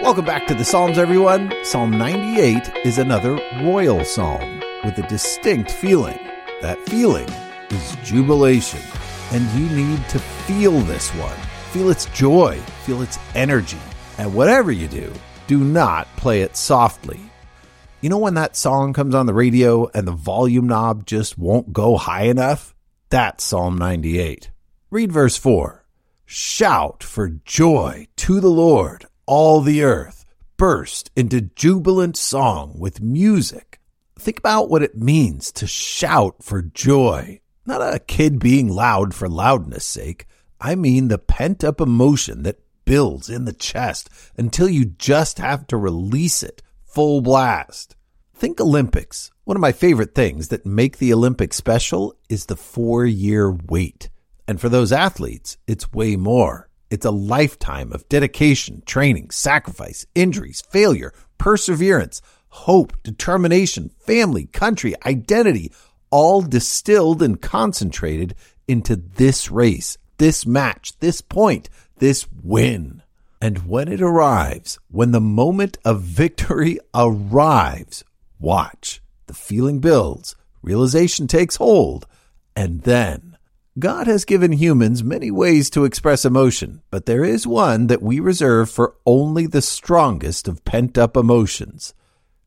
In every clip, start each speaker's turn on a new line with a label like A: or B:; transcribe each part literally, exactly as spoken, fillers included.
A: Welcome back to the Psalms, everyone. Psalm ninety-eight is another royal psalm with a distinct feeling. That feeling is jubilation, and you need to feel this one. Feel its joy, feel its energy, and whatever you do, do not play it softly. You know when that song comes on the radio and the volume knob just won't go high enough? That's Psalm ninety-eight. Read verse four. Shout for joy to the Lord, all the earth. Burst into jubilant song with music. Think about what it means to shout for joy. Not a kid being loud for loudness' sake. I mean the pent-up emotion that builds in the chest until you just have to release it full blast. Think Olympics. One of my favorite things that make the Olympics special is the four-year wait. And for those athletes, it's way more. It's a lifetime of dedication, training, sacrifice, injuries, failure, perseverance, hope, determination, family, country, identity, all distilled and concentrated into this race, this match, this point, this win. And when it arrives, when the moment of victory arrives, watch. The feeling builds, realization takes hold, and then God has given humans many ways to express emotion, but there is one that we reserve for only the strongest of pent-up emotions.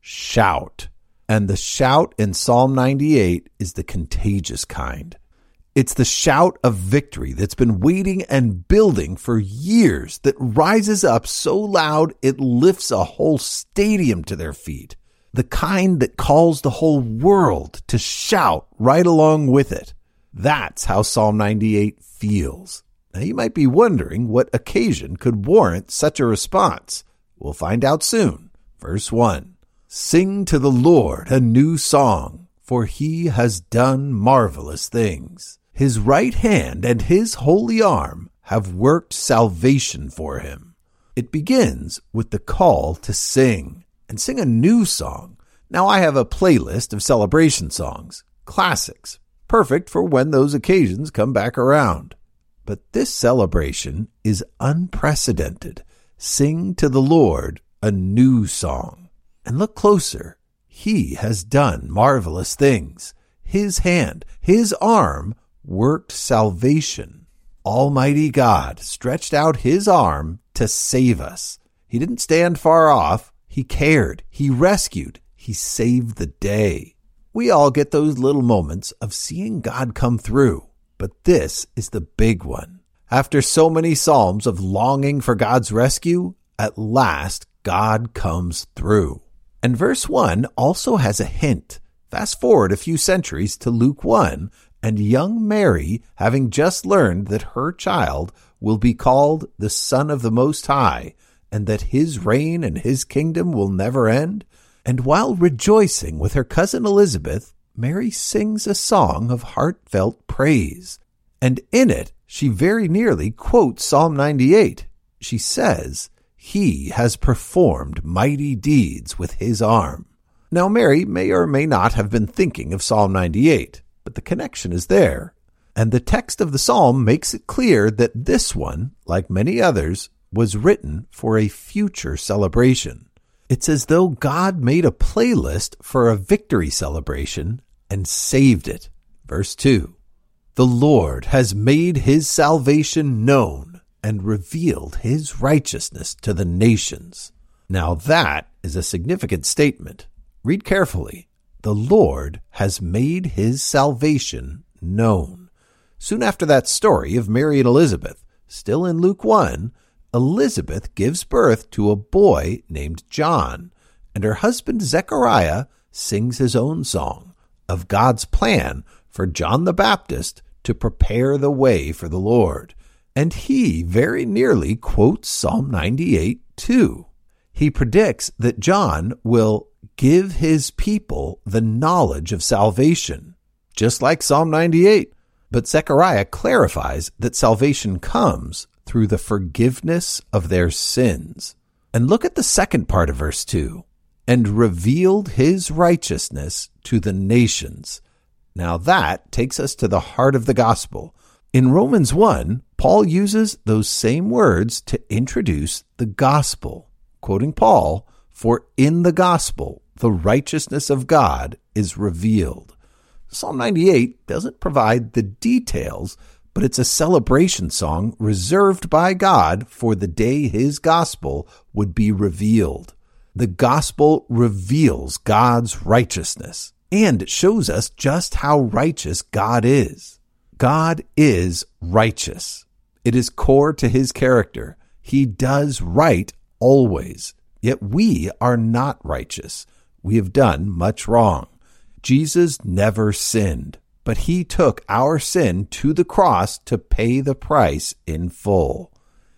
A: Shout. And the shout in Psalm ninety-eight is the contagious kind. It's the shout of victory that's been waiting and building for years that rises up so loud it lifts a whole stadium to their feet. The kind that calls the whole world to shout right along with it. That's how Psalm ninety-eight feels. Now you might be wondering what occasion could warrant such a response. We'll find out soon. Verse one. Sing to the Lord a new song, for he has done marvelous things. His right hand and his holy arm have worked salvation for him. It begins with the call to sing, and sing a new song. Now I have a playlist of celebration songs, classics, perfect for when those occasions come back around. But this celebration is unprecedented. Sing to the Lord a new song. And look closer. He has done marvelous things. His hand, his arm worked salvation. Almighty God stretched out his arm to save us. He didn't stand far off. He cared. He rescued. He saved the day. We all get those little moments of seeing God come through, but this is the big one. After so many psalms of longing for God's rescue, at last God comes through. And verse one also has a hint. Fast forward a few centuries to Luke one, and young Mary, having just learned that her child will be called the Son of the Most High, and that his reign and his kingdom will never end, and while rejoicing with her cousin Elizabeth, Mary sings a song of heartfelt praise. And in it, she very nearly quotes Psalm ninety-eight. She says, he has performed mighty deeds with his arm. Now, Mary may or may not have been thinking of Psalm ninety-eight, but the connection is there. And the text of the psalm makes it clear that this one, like many others, was written for a future celebration. It's as though God made a playlist for a victory celebration and saved it. Verse two. The Lord has made his salvation known and revealed his righteousness to the nations. Now that is a significant statement. Read carefully. The Lord has made his salvation known. Soon after that story of Mary and Elizabeth, still in Luke one, Elizabeth gives birth to a boy named John, and her husband Zechariah sings his own song of God's plan for John the Baptist to prepare the way for the Lord. And he very nearly quotes Psalm ninety-eight too. He predicts that John will give his people the knowledge of salvation, just like Psalm ninety-eight. But Zechariah clarifies that salvation comes through the forgiveness of their sins. And look at the second part of verse two. And revealed his righteousness to the nations. Now that takes us to the heart of the gospel. In Romans one, Paul uses those same words to introduce the gospel. quoting Paul, "For in the gospel, the righteousness of God is revealed." Psalm ninety-eight doesn't provide the details, but it's a celebration song reserved by God for the day his gospel would be revealed. The gospel reveals God's righteousness, and it shows us just how righteous God is. God is righteous. It is core to his character. He does right always. Yet we are not righteous. We have done much wrong. Jesus never sinned, but he took our sin to the cross to pay the price in full.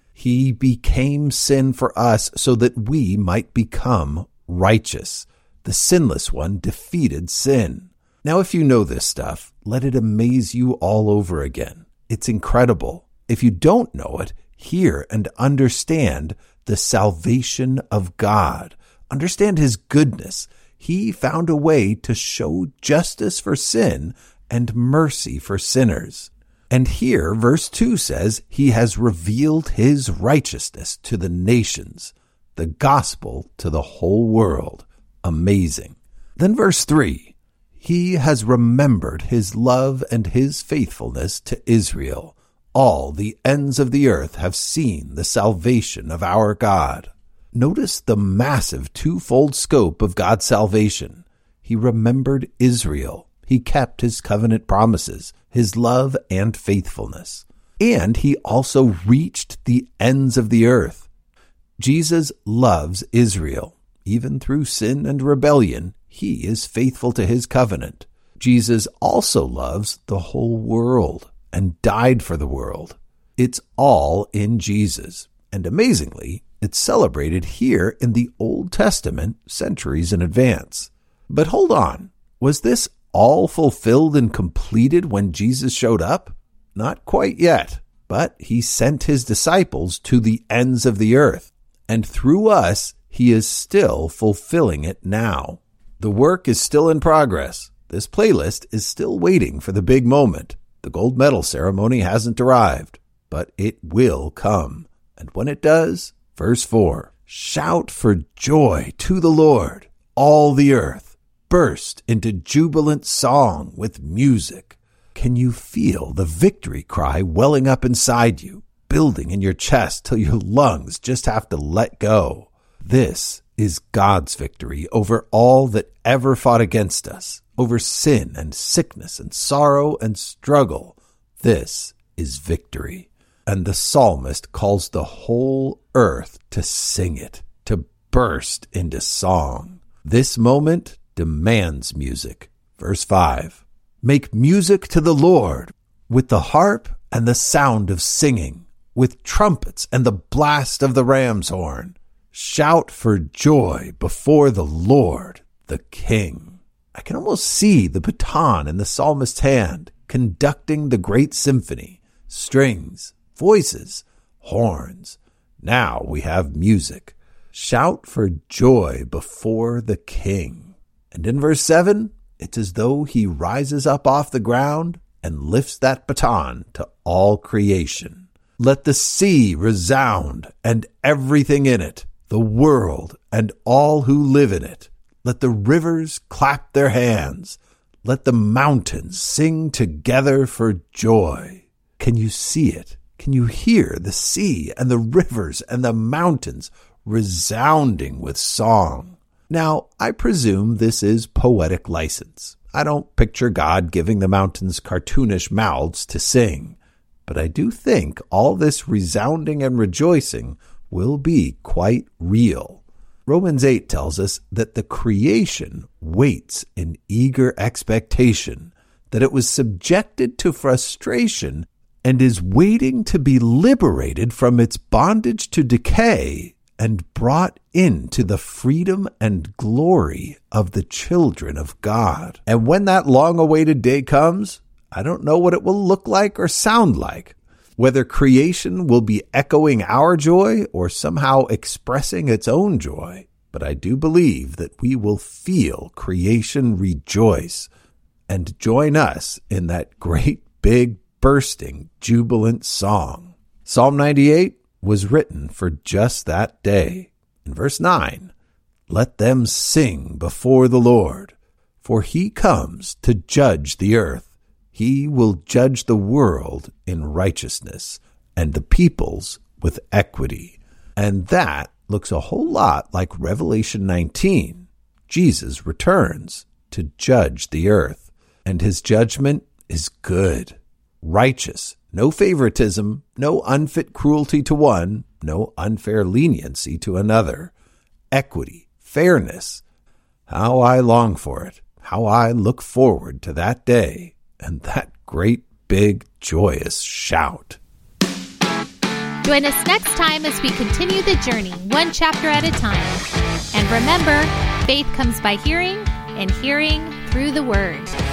A: He became sin for us so that we might become righteous. The sinless one defeated sin. Now, if you know this stuff, let it amaze you all over again. It's incredible. If you don't know it, hear and understand the salvation of God. Understand his goodness. He found a way to show justice for sin and mercy for sinners. And here, verse two says, he has revealed his righteousness to the nations, the gospel to the whole world. Amazing. Then verse three, he has remembered his love and his faithfulness to Israel. All the ends of the earth have seen the salvation of our God. Notice the massive twofold scope of God's salvation. He remembered Israel. He kept his covenant promises, his love and faithfulness. And he also reached the ends of the earth. Jesus loves Israel. Even through sin and rebellion, he is faithful to his covenant. Jesus also loves the whole world and died for the world. It's all in Jesus. And amazingly, it's celebrated here in the Old Testament centuries in advance. But hold on, was this all fulfilled and completed when Jesus showed up? Not quite yet, but he sent his disciples to the ends of the earth, and through us, he is still fulfilling it now. The work is still in progress. This playlist is still waiting for the big moment. The gold medal ceremony hasn't arrived, but it will come. And when it does, verse four, shout for joy to the Lord, all the earth. Burst into jubilant song with music. Can you feel the victory cry welling up inside you, building in your chest till your lungs just have to let go? This is God's victory over all that ever fought against us, over sin and sickness and sorrow and struggle. This is victory. And the psalmist calls the whole earth to sing it, to burst into song. This moment demands music. Verse five, make music to the Lord with the harp and the sound of singing, with trumpets and the blast of the ram's horn. Shout for joy before the Lord, the King. I can almost see the baton in the psalmist's hand, conducting the great symphony. Strings, voices, horns. Now we have music. Shout for joy before the King. And in verse seven, it's as though he rises up off the ground and lifts that baton to all creation. Let the sea resound and everything in it, the world and all who live in it. Let the rivers clap their hands. Let the mountains sing together for joy. Can you see it? Can you hear the sea and the rivers and the mountains resounding with song? Now, I presume this is poetic license. I don't picture God giving the mountains cartoonish mouths to sing, but I do think all this resounding and rejoicing will be quite real. Romans eight tells us that the creation waits in eager expectation, that it was subjected to frustration and is waiting to be liberated from its bondage to decay and brought into the freedom and glory of the children of God. And when that long-awaited day comes, I don't know what it will look like or sound like, whether creation will be echoing our joy or somehow expressing its own joy. But I do believe that we will feel creation rejoice and join us in that great big bursting jubilant song. Psalm ninety-eight was written for just that day. In verse nine, let them sing before the Lord, for he comes to judge the earth. He will judge the world in righteousness and the peoples with equity. And that looks a whole lot like Revelation nineteen. Jesus returns to judge the earth, and his judgment is good, righteous, no favoritism, no unfit cruelty to one, no unfair leniency to another, equity, fairness. How I long for it, how I look forward to that day and that great big joyous shout.
B: Join us next time as we continue the journey, one chapter at a time. And remember, faith comes by hearing, and hearing through the Word.